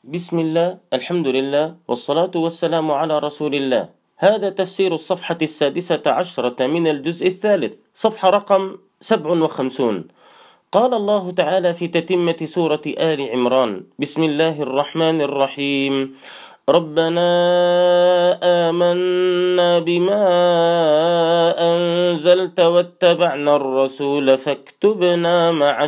بسم الله، الحمد لله، والصلاة والسلام على رسول الله. هذا تفسير الصفحة 16 من الجزء الثالث، صفحة رقم 57. قال الله تعالى في تتمة سورة آل عمران: بسم الله الرحمن الرحيم. ربنا آمنا بما أنزلت واتبعنا الرسول فاكتبنا مع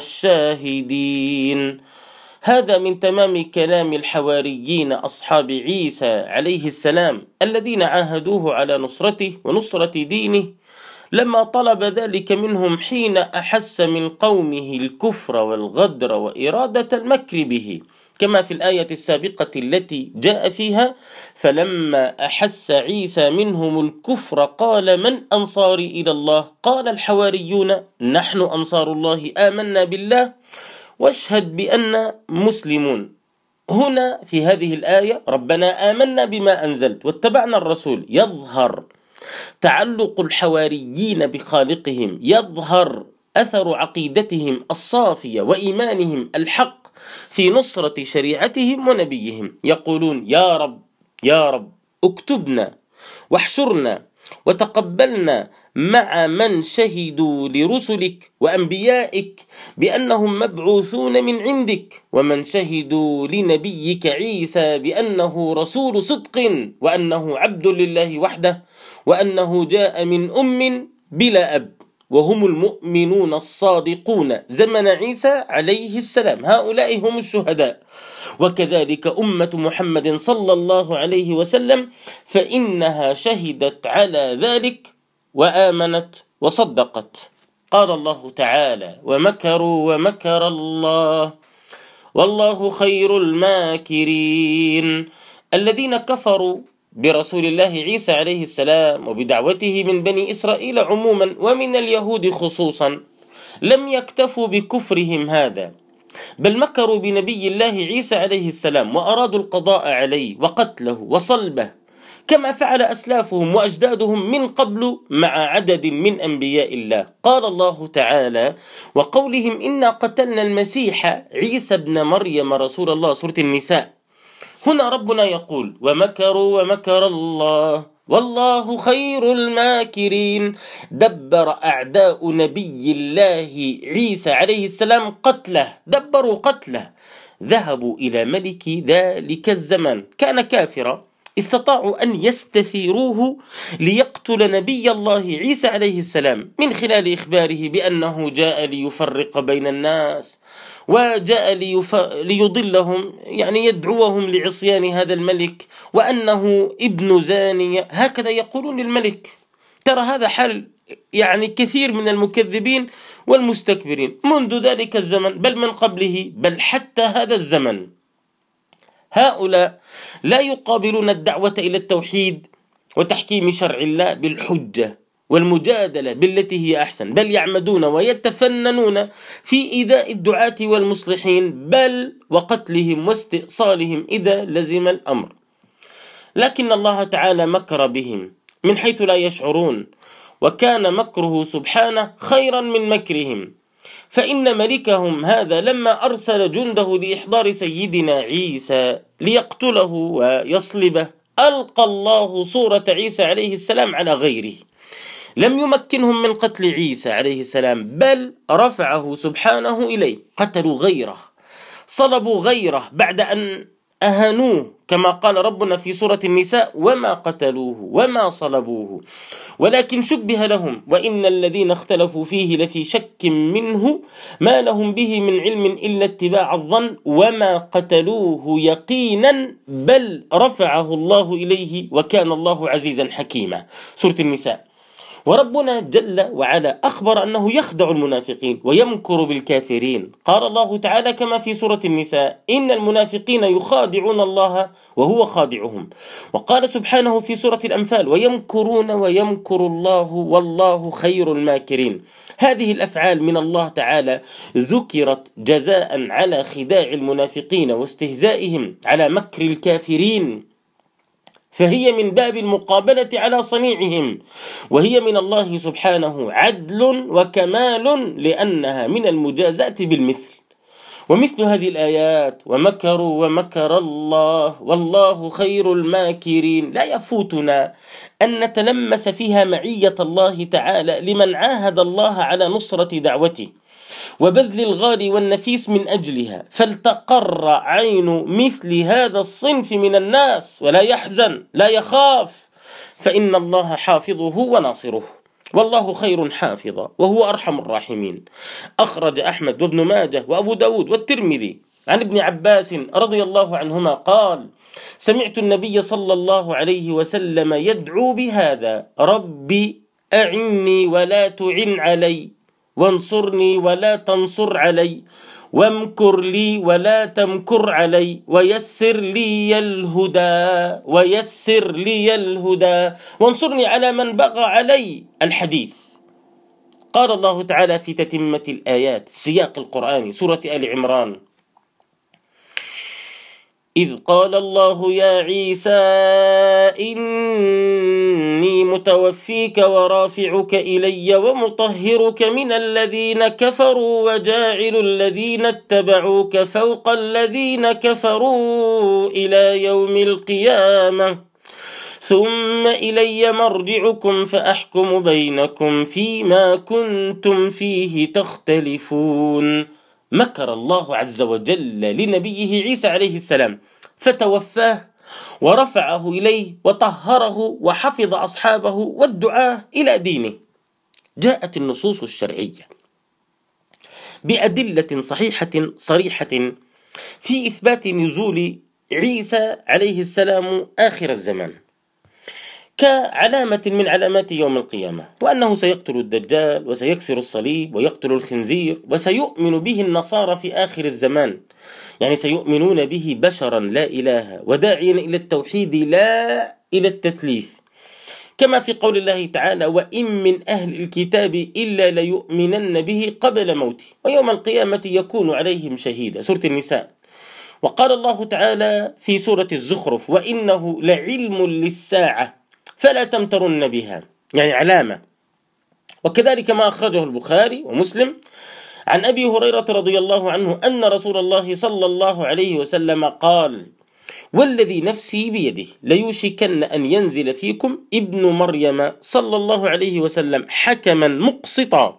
الشاهدين. هذا من تمام كلام الحواريين أصحاب عيسى عليه السلام الذين عاهدوه على نصرته ونصرة دينه، لما طلب ذلك منهم حين أحس من قومه الكفر والغدر وإرادة المكر به، كما في الآية السابقة التي جاء فيها: فلما أحس عيسى منهم الكفر قال من أنصاري إلى الله؟ قال الحواريون نحن أنصار الله آمنا بالله واشهد بأننا مسلمون. هنا في هذه الآية ربنا آمنا بما أنزلت واتبعنا الرسول، يظهر تعلق الحواريين بخالقهم، يظهر أثر عقيدتهم الصافية وإيمانهم الحق في نصرة شريعتهم ونبيهم. يقولون يا رب يا رب اكتبنا واحشرنا وتقبلنا مع من شهدوا لرسلك وأنبيائك بأنهم مبعوثون من عندك، ومن شهدوا لنبيك عيسى بأنه رسول صدق وأنه عبد لله وحده وأنه جاء من أم بلا أب، وهم المؤمنون الصادقون زمن عيسى عليه السلام. هؤلاء هم الشهداء، وكذلك أمة محمد صلى الله عليه وسلم، فإنها شهدت على ذلك وآمنت وصدقت. قال الله تعالى: ومكروا ومكر الله والله خير الماكرين. الذين كفروا برسول الله عيسى عليه السلام وبدعوته من بني إسرائيل عموما ومن اليهود خصوصا لم يكتفوا بكفرهم هذا، بل مكروا بنبي الله عيسى عليه السلام وأرادوا القضاء عليه وقتله وصلبه، كما فعل أسلافهم وأجدادهم من قبل مع عدد من أنبياء الله. قال الله تعالى: وقولهم إنا قتلنا المسيح عيسى ابن مريم رسول الله، سورة النساء. هنا ربنا يقول: ومكروا ومكر الله والله خير الماكرين. دبر أعداء نبي الله عيسى عليه السلام قتله، دبروا قتله، ذهبوا إلى ملك ذلك الزمان كان كافرا، استطاعوا أن يستثيروه ليقتل نبي الله عيسى عليه السلام من خلال إخباره بأنه جاء ليفرق بين الناس وجاء ليضلهم، يعني يدعوهم لعصيان هذا الملك، وأنه ابن زانية. هكذا يقولون للملك. ترى هذا حال يعني كثير من المكذبين والمستكبرين منذ ذلك الزمن، بل من قبله، بل حتى هذا الزمن. هؤلاء لا يقابلون الدعوة إلى التوحيد وتحكيم شرع الله بالحجة والمجادلة بالتي هي أحسن، بل يعمدون ويتفننون في إيذاء الدعاة والمصلحين، بل وقتلهم واستئصالهم إذا لزم الأمر. لكن الله تعالى مكر بهم من حيث لا يشعرون، وكان مكره سبحانه خيرا من مكرهم. فإن ملكهم هذا لما أرسل جنده لإحضار سيدنا عيسى ليقتله ويصلبه، ألقى الله صورة عيسى عليه السلام على غيره، لم يمكنهم من قتل عيسى عليه السلام، بل رفعه سبحانه إليه. قتلوا غيره، صلبوا غيره بعد أن أهانوه، كما قال ربنا في سورة النساء: وما قتلوه وما صلبوه ولكن شبه لهم وإن الذين اختلفوا فيه لفي شك منه ما لهم به من علم إلا اتباع الظن وما قتلوه يقينا بل رفعه الله إليه وكان الله عزيزا حكيما، سورة النساء. وربنا جل وعلا أخبر أنه يخدع المنافقين ويمكر بالكافرين. قال الله تعالى كما في سورة النساء: إن المنافقين يخادعون الله وهو خادعهم. وقال سبحانه في سورة الأنفال: ويمكرون ويمكر الله والله خير الماكرين. هذه الأفعال من الله تعالى ذكرت جزاء على خداع المنافقين واستهزائهم على مكر الكافرين، فهي من باب المقابلة على صنيعهم، وهي من الله سبحانه عدل وكمال، لأنها من المجازات بالمثل. ومثل هذه الآيات ومكروا ومكر الله والله خير الماكرين لا يفوتنا أن نتلمس فيها معية الله تعالى لمن عاهد الله على نصرة دعوته وبذل الغالي والنفيس من أجلها، فلتقر عين مثل هذا الصنف من الناس ولا يحزن لا يخاف، فإن الله حافظه وناصره، والله خير حافظا وهو أرحم الراحمين. أخرج أحمد وابن ماجه وأبو داود والترمذي عن ابن عباس رضي الله عنهما قال: سمعت النبي صلى الله عليه وسلم يدعو بهذا: ربي أعني ولا تعن علي، وانصرني ولا تنصر علي، وامكر لي ولا تمكر علي، ويسر لي الهدى وانصرني على من بغى علي. الحديث. قال الله تعالى في تتمة الآيات السياق القرآني سورة آل عمران: إذ قال الله يا عيسى إني متوفيك ورافعك إلي ومطهرك من الذين كفروا وجاعل الذين اتبعوك فوق الذين كفروا إلى يوم القيامة ثم إلي مرجعكم فأحكم بينكم فيما كنتم فيه تختلفون. مكر الله عز وجل لنبيه عيسى عليه السلام فتوفاه ورفعه إليه وطهره وحفظ أصحابه والدعاة إلى دينه. جاءت النصوص الشرعية بأدلة صحيحة صريحة في إثبات نزول عيسى عليه السلام آخر الزمان كعلامة من علامات يوم القيامة، وأنه سيقتل الدجال وسيكسر الصليب ويقتل الخنزير، وسيؤمن به النصارى في آخر الزمان، يعني سيؤمنون به بشرا لا إله وداعيا إلى التوحيد لا إلى التثليث، كما في قول الله تعالى: وإن من أهل الكتاب إلا ليؤمنن به قبل موته ويوم القيامة يكون عليهم شهيدا، سورة النساء. وقال الله تعالى في سورة الزخرف: وإنه لعلم للساعة فلا تمترن بها، يعني علامة. وكذلك ما أخرجه البخاري ومسلم عن أبي هريرة رضي الله عنه أن رسول الله صلى الله عليه وسلم قال: والذي نفسي بيده ليوشكن أن ينزل فيكم ابن مريم صلى الله عليه وسلم حكما مقسطا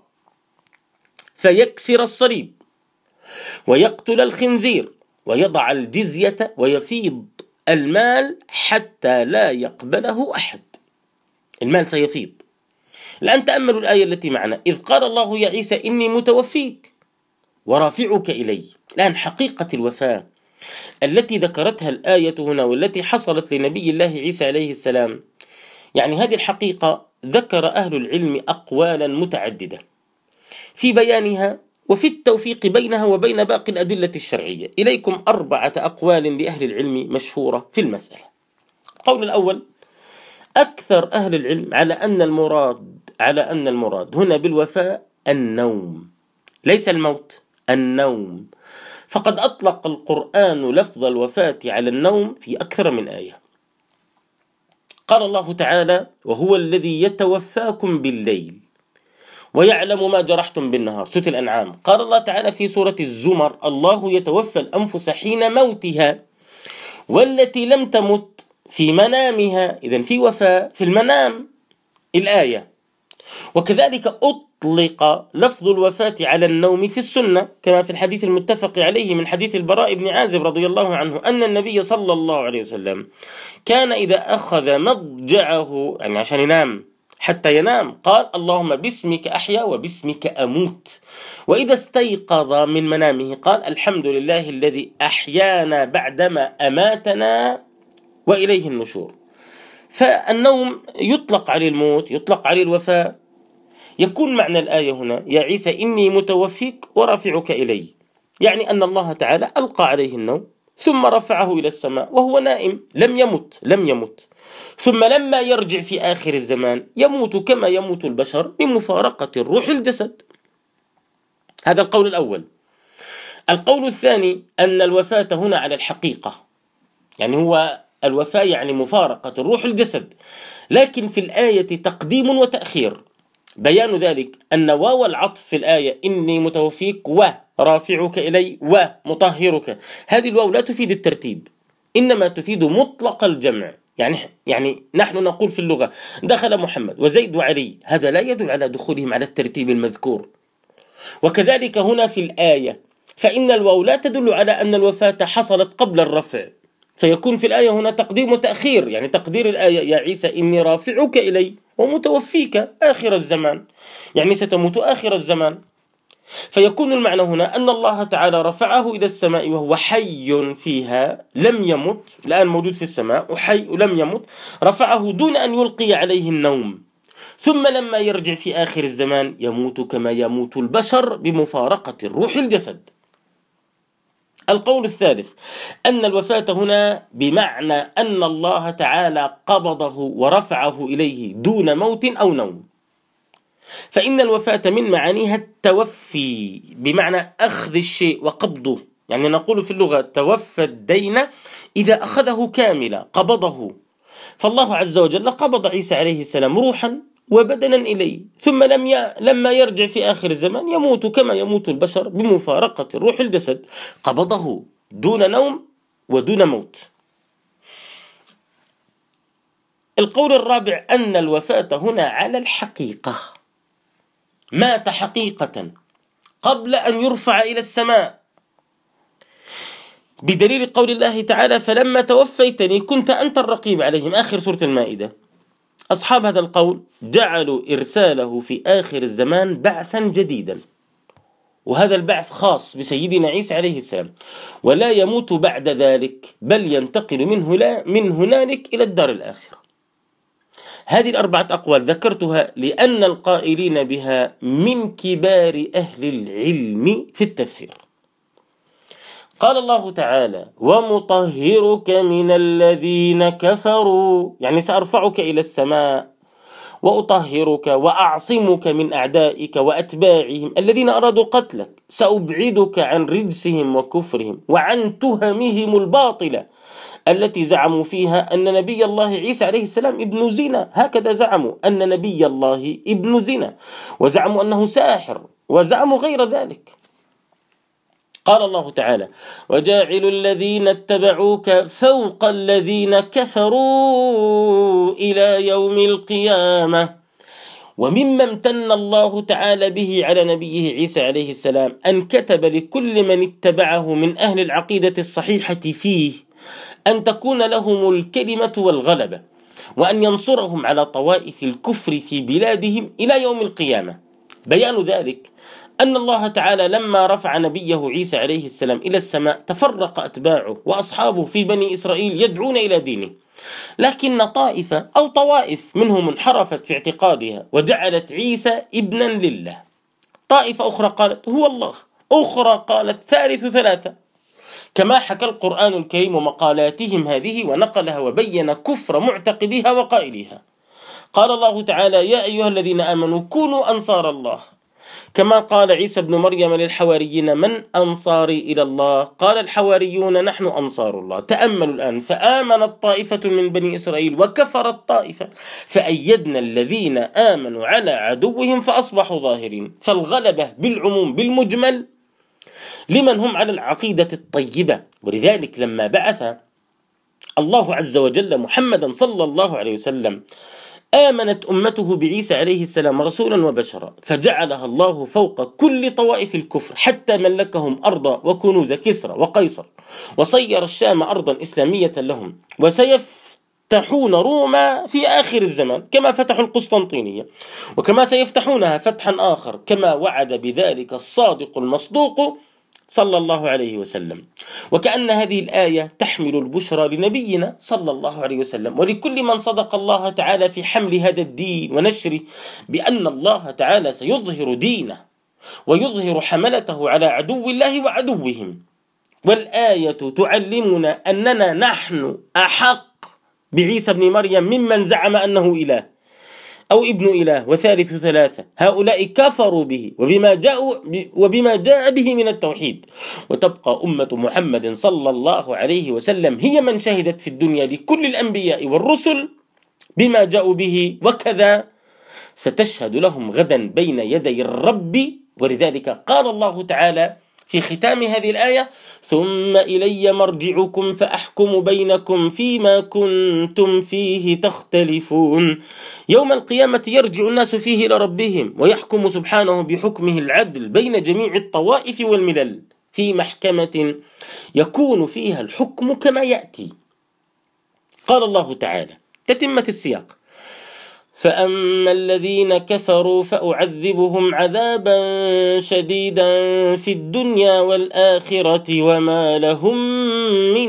فيكسر الصليب ويقتل الخنزير ويضع الجزية ويفيض المال حتى لا يقبله أحد. المال سيفيض. الآن تأملوا الآية التي معنا: إذ قال الله يا عيسى إني متوفيك ورافعك إلي. الآن حقيقة الوفاة التي ذكرتها الآية هنا والتي حصلت لنبي الله عيسى عليه السلام، يعني هذه الحقيقة ذكر أهل العلم أقوالا متعددة في بيانها وفي التوفيق بينها وبين باقي الأدلة الشرعية. إليكم 4 أقوال لأهل العلم مشهورة في المسألة. القول الأول: أكثر أهل العلم على أن المراد هنا بالوفاة النوم، ليس الموت، النوم، فقد أطلق القرآن لفظ الوفاة على النوم في أكثر من آية. قال الله تعالى: وهو الذي يتوفاكم بالليل ويعلم ما جرحتم بالنهار، سورة الأنعام. قال الله تعالى في سورة الزمر: الله يتوفى الأنفس حين موتها والتي لم تمت في منامها. إذن في وفاة في المنام الآية. وكذلك أطلق لفظ الوفاة على النوم في السنة كما في الحديث المتفق عليه من حديث البراء بن عازب رضي الله عنه أن النبي صلى الله عليه وسلم كان إذا أخذ مضجعه، يعني عشان ينام حتى ينام، قال: اللهم باسمك أحيا وباسمك أموت. وإذا استيقظ من منامه قال: الحمد لله الذي أحيانا بعدما أماتنا وإليه النشور. فالنوم يطلق على الموت، يطلق على الوفاة. يكون معنى الآية هنا: يا عيسى إني متوفيك ورافعك إلي، يعني أن الله تعالى ألقى عليه النوم ثم رفعه إلى السماء وهو نائم لم يمت، ثم لما يرجع في آخر الزمان يموت كما يموت البشر بمفارقة الروح الجسد. هذا القول الأول. القول الثاني أن الوفاة هنا على الحقيقة، يعني هو الوفاة يعني مفارقة الروح الجسد، لكن في الآية تقديم وتأخير. بيان ذلك أن واو العطف في الآية إني متوفيك رافعك إلي ومطهرك. هذه الواو لا تفيد الترتيب، إنما تفيد مطلق الجمع. يعني نحن نقول في اللغة دخل محمد وزيد وعلي، هذا لا يدل على دخولهم على الترتيب المذكور. وكذلك هنا في الآية، فإن الواو لا تدل على أن الوفاة حصلت قبل الرفع، فيكون في الآية هنا تقديم وتأخير. يعني تقدير الآية يا عيسى إني رافعك إلي ومتوفيك آخر الزمان، يعني ستموت آخر الزمان. فيكون المعنى هنا أن الله تعالى رفعه إلى السماء وهو حي فيها لم يمت، الآن موجود في السماء وحي لم يمت، رفعه دون أن يلقي عليه النوم، ثم لما يرجع في آخر الزمان يموت كما يموت البشر بمفارقة الروح الجسد. القول الثالث أن الوفاة هنا بمعنى أن الله تعالى قبضه ورفعه إليه دون موت أو نوم، فإن الوفاة من معانيها التوفي بمعنى أخذ الشيء وقبضه. يعني نقول في اللغة توفى الدين إذا أخذه كاملا، قبضه. فالله عز وجل قبض عيسى عليه السلام روحا وبدنا إليه، ثم لما يرجع في آخر الزمان يموت كما يموت البشر بمفارقة الروح الجسد، قبضه دون نوم ودون موت. القول الرابع أن الوفاة هنا على الحقيقة، مات حقيقة قبل أن يرفع إلى السماء، بدليل قول الله تعالى فلما توفيتني كنت أنت الرقيب عليهم، آخر سورة المائدة. أصحاب هذا القول جعلوا إرساله في آخر الزمان بعثا جديدا، وهذا البعث خاص بسيدنا عيسى عليه السلام، ولا يموت بعد ذلك بل ينتقل من هنالك إلى الدار الآخرة. هذه الأربعة أقوال ذكرتها لأن القائلين بها من كبار أهل العلم في التفسير. قال الله تعالى ومطهرك من الذين كفروا، يعني سأرفعك إلى السماء وأطهرك وأعصمك من أعدائك وأتباعهم الذين أرادوا قتلك، سأبعدك عن رجسهم وكفرهم وعن تهمهم الباطلة التي زعموا فيها أن نبي الله عيسى عليه السلام ابن زنا. هكذا زعموا أن نبي الله ابن زنا، وزعموا أنه ساحر، وزعموا غير ذلك. قال الله تعالى وجاعل الذين اتبعوك فوق الذين كفروا إلى يوم القيامة. ومما امتن الله تعالى به على نبيه عيسى عليه السلام أن كتب لكل من اتبعه من أهل العقيدة الصحيحة فيه أن تكون لهم الكلمة والغلبة، وأن ينصرهم على طوائف الكفر في بلادهم إلى يوم القيامة. بيان ذلك أن الله تعالى لما رفع نبيه عيسى عليه السلام إلى السماء تفرق أتباعه وأصحابه في بني إسرائيل يدعون إلى دينه، لكن طائفة أو طوائف منهم انحرفت في اعتقادها وجعلت عيسى ابنا لله. طائفة أخرى قالت هو الله، أخرى قالت ثالث ثلاثة، كما حكى القرآن الكريم مقالاتهم هذه ونقلها وبين كفر معتقديها وقائليها. قال الله تعالى يا أيها الذين آمنوا كونوا أنصار الله، كما قال عيسى بن مريم للحواريين من أنصاري إلى الله؟ قال الحواريون نحن أنصار الله. تأملوا الآن، فآمنت طائفة من بني إسرائيل وكفرت طائفة فأيدنا الذين آمنوا على عدوهم فأصبحوا ظاهرين. فالغلبة بالعموم بالمجمل لمن هم على العقيدة الطيبة. ولذلك لما بعث الله عز وجل محمدا صلى الله عليه وسلم آمنت أمته بعيسى عليه السلام رسولا وبشرا، فجعلها الله فوق كل طوائف الكفر حتى ملكهم أرض وكنوز كسرى وقيصر، وصير الشام أرضا إسلامية لهم، وسيفتحون روما في آخر الزمان كما فتحوا القسطنطينية، وكما سيفتحونها فتحا آخر كما وعد بذلك الصادق المصدوق صلى الله عليه وسلم. وكأن هذه الآية تحمل البشرى لنبينا صلى الله عليه وسلم ولكل من صدق الله تعالى في حمل هذا الدين ونشره، بأن الله تعالى سيظهر دينه ويظهر حملته على عدو الله وعدوهم. والآية تعلمنا أننا نحن أحق بعيسى بن مريم ممن زعم أنه إله أو ابن إله وثالث ثلاثة. هؤلاء كفروا به وبما جاء به من التوحيد، وتبقى أمة محمد صلى الله عليه وسلم هي من شهدت في الدنيا لكل الأنبياء والرسل بما جاءوا به، وكذا ستشهد لهم غدا بين يدي الرب. ولذلك قال الله تعالى في ختام هذه الآية: ثم إلي مرجعكم فأحكم بينكم فيما كنتم فيه تختلفون. يوم القيامة يرجع الناس فيه إلى ربهم ويحكم سبحانه بحكمه العدل بين جميع الطوائف والملل في محكمة يكون فيها الحكم كما يأتي. قال الله تعالى تتمة السياق: فأما الذين كفروا فأعذبهم عذابا شديدا في الدنيا والآخرة وما لهم من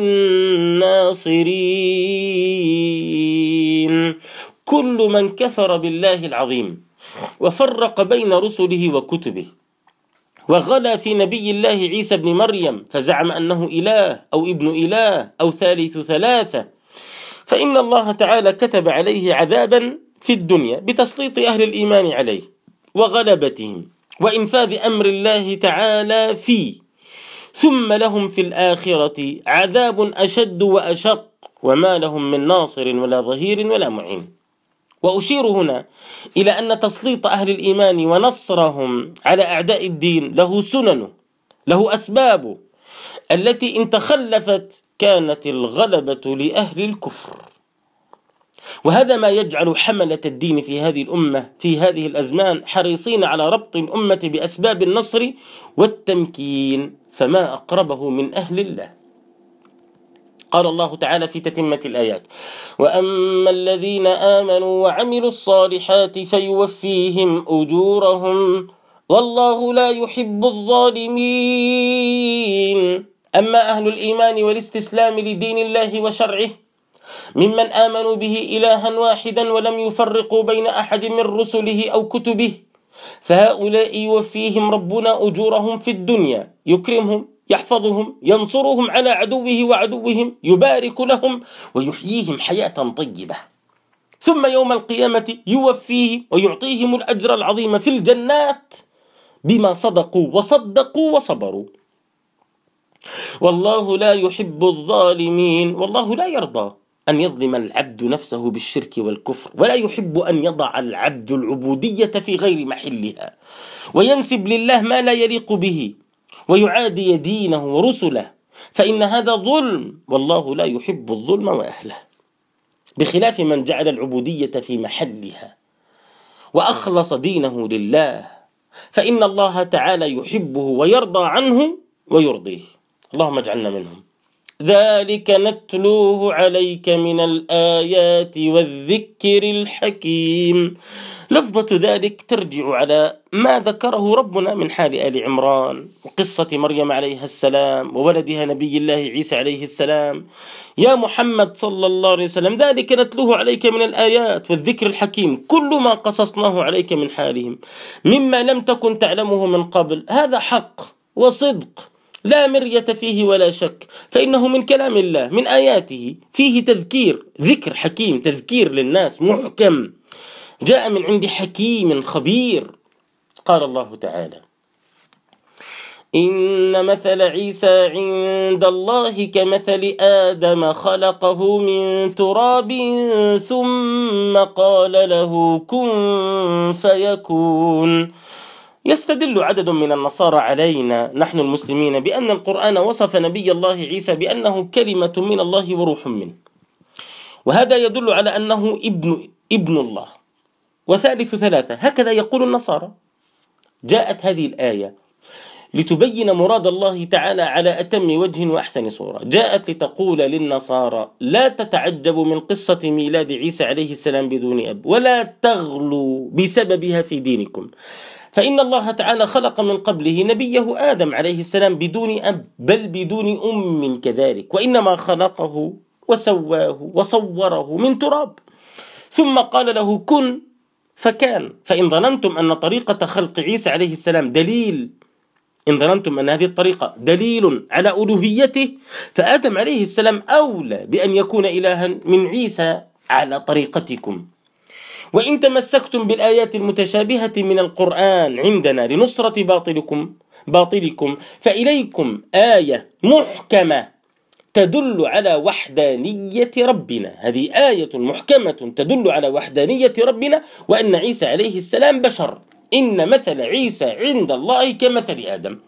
ناصرين. كل من كفر بالله العظيم وفرق بين رسله وكتبه وغلا في نبي الله عيسى بن مريم فزعم أنه إله أو ابن إله أو ثالث ثلاثة، فإن الله تعالى كتب عليه عذابا في الدنيا بتسليط أهل الإيمان عليه وغلبتهم وإنفاذ أمر الله تعالى فيه، ثم لهم في الآخرة عذاب أشد وأشق وما لهم من ناصر ولا ظهير ولا معين. وأشير هنا إلى أن تسليط أهل الإيمان ونصرهم على أعداء الدين له سننه، له أسبابه التي إن تخلفت كانت الغلبة لأهل الكفر. وهذا ما يجعل حملة الدين في هذه الأمة في هذه الأزمان حريصين على ربط الأمة بأسباب النصر والتمكين، فما أقربه من أهل الله. قال الله تعالى في تتمة الآيات: وأما الذين آمنوا وعملوا الصالحات فيوفيهم أجورهم والله لا يحب الظالمين. أما أهل الإيمان والاستسلام لدين الله وشرعه ممن آمنوا به إلها واحدا ولم يفرقوا بين أحد من رسله أو كتبه، فهؤلاء يوفيهم ربنا أجورهم في الدنيا، يكرمهم، يحفظهم، ينصرهم على عدوه وعدوهم، يبارك لهم ويحييهم حياة طيبة، ثم يوم القيامة يوفيهم ويعطيهم الأجر العظيم في الجنات بما صدقوا وصدقوا وصبروا. والله لا يحب الظالمين. والله لا يرضى أن يظلم العبد نفسه بالشرك والكفر، ولا يحب أن يضع العبد العبودية في غير محلها وينسب لله ما لا يليق به ويعادي دينه ورسله، فإن هذا ظلم، والله لا يحب الظلم وأهله. بخلاف من جعل العبودية في محلها وأخلص دينه لله، فإن الله تعالى يحبه ويرضى عنه ويرضيه. اللهم اجعلنا منهم. ذلك نتلوه عليك من الآيات والذكر الحكيم. لفظة ذلك ترجع على ما ذكره ربنا من حال آل عمران وقصة مريم عليها السلام وولدها نبي الله عيسى عليه السلام. يا محمد صلى الله عليه وسلم، ذلك نتلوه عليك من الآيات والذكر الحكيم، كل ما قصصناه عليك من حالهم مما لم تكن تعلمه من قبل، هذا حق وصدق لا مرية فيه ولا شك، فإنه من كلام الله، من آياته، فيه تذكير، ذكر حكيم، تذكير للناس محكم جاء من عند حكيم خبير. قال الله تعالى: إن مثل عيسى عند الله كمثل آدم خلقه من تراب ثم قال له كن فيكون. يستدل عدد من النصارى علينا نحن المسلمين بأن القرآن وصف نبي الله عيسى بأنه كلمة من الله وروح منه، وهذا يدل على أنه ابن الله وثالث ثلاثة، هكذا يقول النصارى. جاءت هذه الآية لتبين مراد الله تعالى على أتم وجه وأحسن صورة، جاءت لتقول للنصارى لا تتعجبوا من قصة ميلاد عيسى عليه السلام بدون أب، ولا تغلوا بسببها في دينكم، فإن الله تعالى خلق من قبله نبيه آدم عليه السلام بدون أب بل بدون أم كذلك، وإنما خلقه وسواه وصوره من تراب ثم قال له كن فكان. فإن ظننتم أن طريقة خلق عيسى عليه السلام إن ظننتم أن هذه الطريقة دليل على ألوهيته، فآدم عليه السلام أولى بأن يكون إلها من عيسى على طريقتكم. وإن تمسكتم بالآيات المتشابهة من القرآن عندنا لنصرة باطلكم فإليكم آية محكمة تدل على وحدانية ربنا، هذه آية محكمة تدل على وحدانية ربنا وأن عيسى عليه السلام بشر. إن مثل عيسى عند الله كمثل آدم.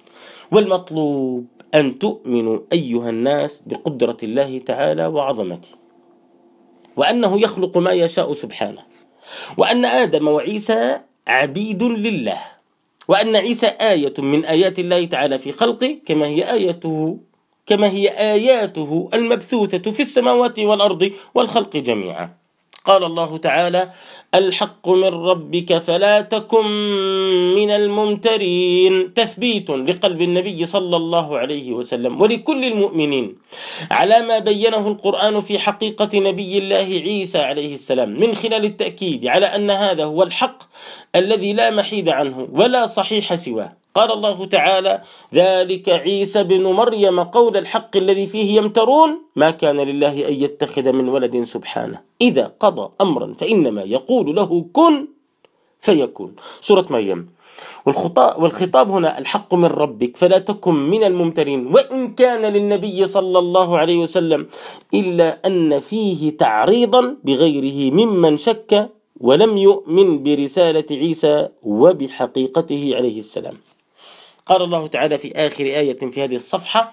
والمطلوب أن تؤمنوا أيها الناس بقدرة الله تعالى وعظمته، وأنه يخلق ما يشاء سبحانه، وأن آدم وعيسى عبيد لله، وأن عيسى آية من آيات الله تعالى في خلقه كما هي آياته المبثوثة في السماوات والأرض والخلق جميعا. قال الله تعالى: الحق من ربك فلا تكن من الممترين، تثبيت لقلب النبي صلى الله عليه وسلم ولكل المؤمنين على ما بينه القرآن في حقيقة نبي الله عيسى عليه السلام، من خلال التأكيد على أن هذا هو الحق الذي لا محيد عنه ولا صحيح سواه. قال الله تعالى: ذلك عيسى بن مريم قول الحق الذي فيه يمترون، ما كان لله أن يتخذ من ولد سبحانه، إذا قضى أمرا فإنما يقول له كن فيكون. سورة مريم. والخطاب هنا الحق من ربك فلا تكن من الممترين، وإن كان للنبي صلى الله عليه وسلم إلا أن فيه تعريضا بغيره ممن شك ولم يؤمن برسالة عيسى وبحقيقته عليه السلام. قال الله تعالى في آخر آية في هذه الصفحة: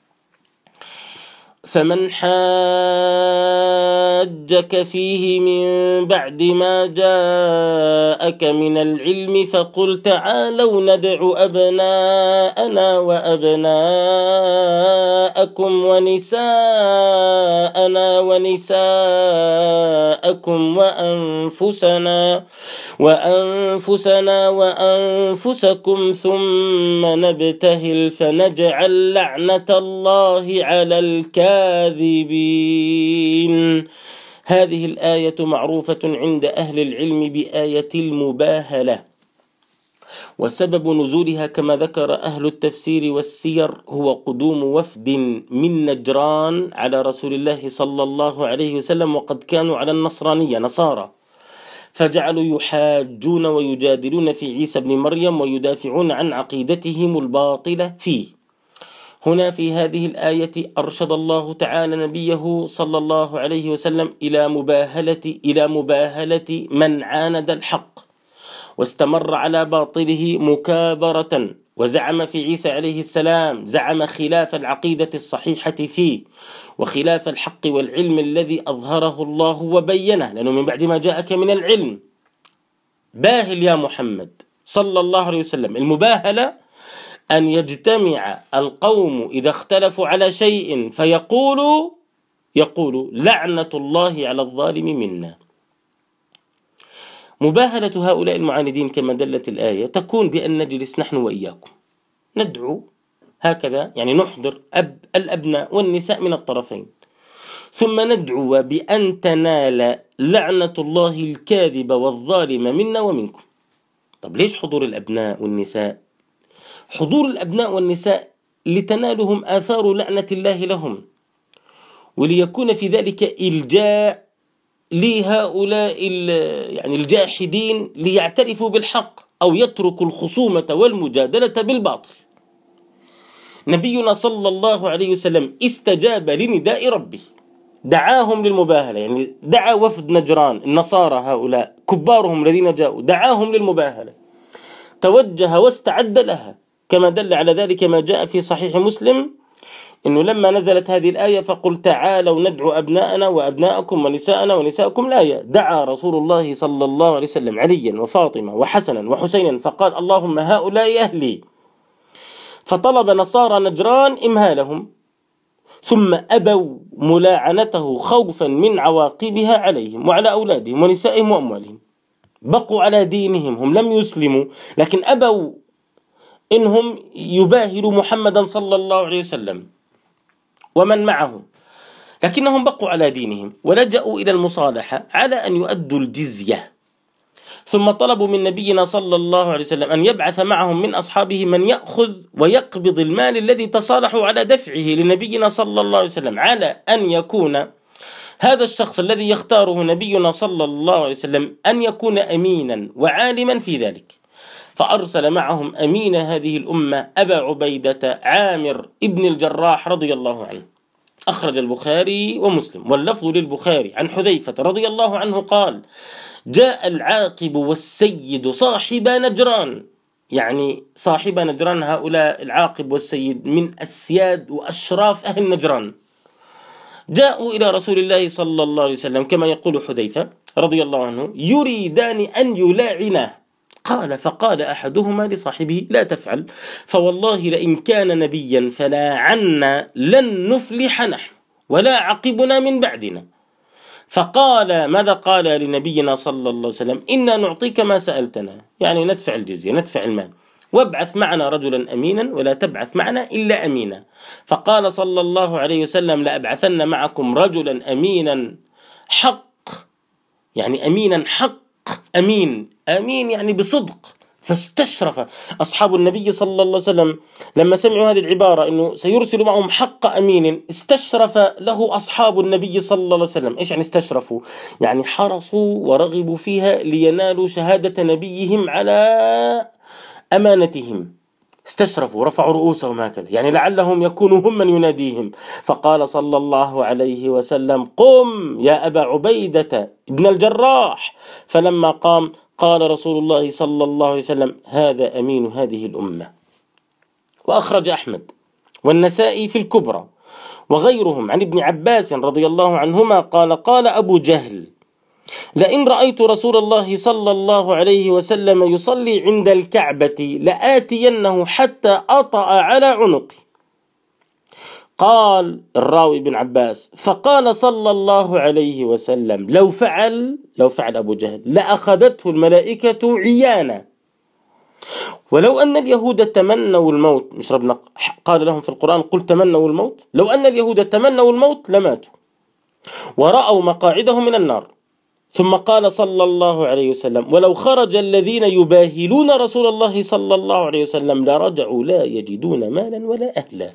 فمن حاجك فيه من بعد ما جاءك من العلم فقل تعالوا ندع أبناءنا وأبناءكم ونساءنا ونساءكم وأنفسنا وأنفسكم ثم نبتهل فنجعل لعنة الله على الكاذبين. هذه الآية معروفة عند أهل العلم بآية المباهلة، وسبب نزولها كما ذكر أهل التفسير والسير هو قدوم وفد من نجران على رسول الله صلى الله عليه وسلم، وقد كانوا على النصرانية نصارى، فجعلوا يحاجون ويجادلون في عيسى بن مريم ويدافعون عن عقيدتهم الباطلة فيه. هنا في هذه الآية أرشد الله تعالى نبيه صلى الله عليه وسلم إلى مباهلة من عاند الحق واستمر على باطله مكابرة، وزعم في عيسى عليه السلام خلاف العقيدة الصحيحة فيه وخلاف الحق والعلم الذي أظهره الله وبينه، لأنه من بعد ما جاءك من العلم باهل يا محمد صلى الله عليه وسلم. المباهلة أن يجتمع القوم إذا اختلفوا على شيء فيقولوا لعنة الله على الظالم منا. مباهلة هؤلاء المعاندين كما دلت الآية تكون بأن نجلس نحن وإياكم ندعو هكذا، يعني نحضر الأبناء والنساء من الطرفين، ثم ندعو بأن تنال لعنة الله الكاذبة والظالمة منا ومنكم. طب ليش حضور الأبناء والنساء؟ حضور الأبناء والنساء لتنالهم آثار لعنة الله لهم، وليكون في ذلك إلجاء لهؤلاء الجاحدين ليعترفوا بالحق أو يتركوا الخصومة والمجادلة بالباطل. نبينا صلى الله عليه وسلم استجاب لنداء ربه، دعاهم للمباهلة، يعني دعا وفد نجران النصارى هؤلاء كبارهم الذين جاءوا، دعاهم للمباهلة، توجه واستعد لها، كما دل على ذلك ما جاء في صحيح مسلم إنه لما نزلت هذه الآية فقل تعالوا ندعو أبناءنا وأبناءكم ونساءنا ونساءكم، الآية دعا رسول الله صلى الله عليه وسلم عليا وفاطمة وحسنا وحسينا فقال اللهم هؤلاء أهلي، فطلب نصارى نجران إمهالهم ثم أبوا ملاعنته خوفا من عواقبها عليهم وعلى أولادهم ونسائهم وأموالهم، بقوا على دينهم، هم لم يسلموا لكن أبوا إنهم يباهلوا محمدا صلى الله عليه وسلم ومن معه، لكنهم بقوا على دينهم ولجأوا إلى المصالحة على أن يؤدوا الجزية. ثم طلبوا من نبينا صلى الله عليه وسلم أن يبعث معهم من أصحابه من يأخذ ويقبض المال الذي تصالحوا على دفعه لنبينا صلى الله عليه وسلم، على أن يكون هذا الشخص الذي يختاره نبينا صلى الله عليه وسلم أن يكون أمينا وعالما في ذلك. فأرسل معهم أمين هذه الأمة أبا عبيدة عامر ابن الجراح رضي الله عنه. أخرج البخاري ومسلم، واللفظ للبخاري عن حذيفة رضي الله عنه قال: جاء العاقب والسيد صاحب نجران يعني صاحب نجران هؤلاء العاقب والسيد من أسياد وأشراف أهل نجران، جاءوا إلى رسول الله صلى الله عليه وسلم كما يقول حذيفة رضي الله عنه يريدان أن يلاعناه. فقال أحدهما لصاحبه لا تفعل، فوالله لئن كان نبيا فلا عنا لن نفلح نحن ولا عقبنا من بعدنا. فقال ماذا قال لنبينا صلى الله عليه وسلم؟ إنا نعطيك ما سألتنا، يعني ندفع الجزية ندفع المال، وابعث معنا رجلا أمينا ولا تبعث معنا إلا أمينا. فقال صلى الله عليه وسلم لأبعثن معكم رجلا أمينا حق، يعني أمينا حق، أمين يعني بصدق. فاستشرف أصحاب النبي صلى الله عليه وسلم لما سمعوا هذه العبارة أنه سيرسل معهم حق أمين، استشرف له أصحاب النبي صلى الله عليه وسلم. إيش يعني استشرفوا؟ يعني حرصوا ورغبوا فيها لينالوا شهادة نبيهم على أمانتهم، استشرفوا رفعوا رؤوسهم هكذا، يعني لعلهم يكونوا هم من يناديهم. فقال صلى الله عليه وسلم قم يا أبا عبيدة ابن الجراح. فلما قام قال رسول الله صلى الله عليه وسلم هذا أمين هذه الأمة. وأخرج أحمد والنسائي في الكبرى وغيرهم عن ابن عباس رضي الله عنهما قال أبو جهل لئن رأيت رسول الله صلى الله عليه وسلم يصلي عند الكعبة لآتينه حتى أطأ على عنقي. قال الراوي بن عباس فقال صلى الله عليه وسلم لو فعل أبو جهل لأخذته الملائكة عيانا، ولو أن اليهود تمنوا الموت، مش ربنا قال لهم في القرآن قل تمنوا الموت، لو أن اليهود تمنوا الموت لماتوا ورأوا مقاعدهم من النار. ثم قال صلى الله عليه وسلم ولو خرج الذين يباهلون رسول الله صلى الله عليه وسلم لرجعوا لا يجدون مالا ولا أهلا،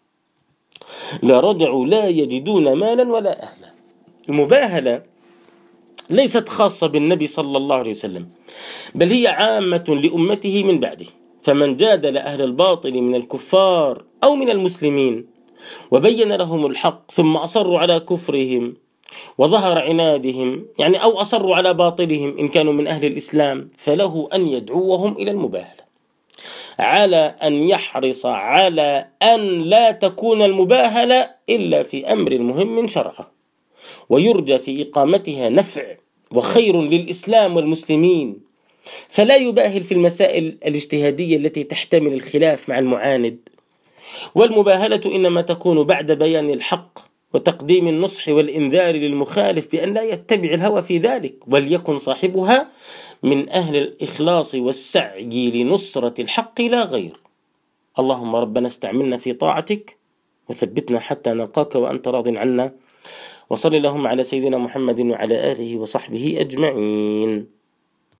المباهلة ليست خاصة بالنبي صلى الله عليه وسلم، بل هي عامة لأمته من بعده. فمن جادل أهل الباطل من الكفار أو من المسلمين وبين لهم الحق ثم أصروا على كفرهم وظهر عنادهم، يعني أو أصروا على باطلهم إن كانوا من أهل الإسلام، فله أن يدعوهم إلى المباهلة، على أن يحرص على أن لا تكون المباهلة إلا في أمر مهم شرعا ويرجى في إقامتها نفع وخير للإسلام والمسلمين، فلا يباهل في المسائل الاجتهادية التي تحتمل الخلاف مع المعاند. والمباهلة إنما تكون بعد بيان الحق وتقديم النصح والإنذار للمخالف بأن لا يتبع الهوى في ذلك، وليكن صاحبها من أهل الإخلاص والسعي لنصرة الحق لا غير. اللهم ربنا استعملنا في طاعتك وثبتنا حتى نلقاك وأنت راض عنا، وصل اللهم على سيدنا محمد وعلى آله وصحبه أجمعين.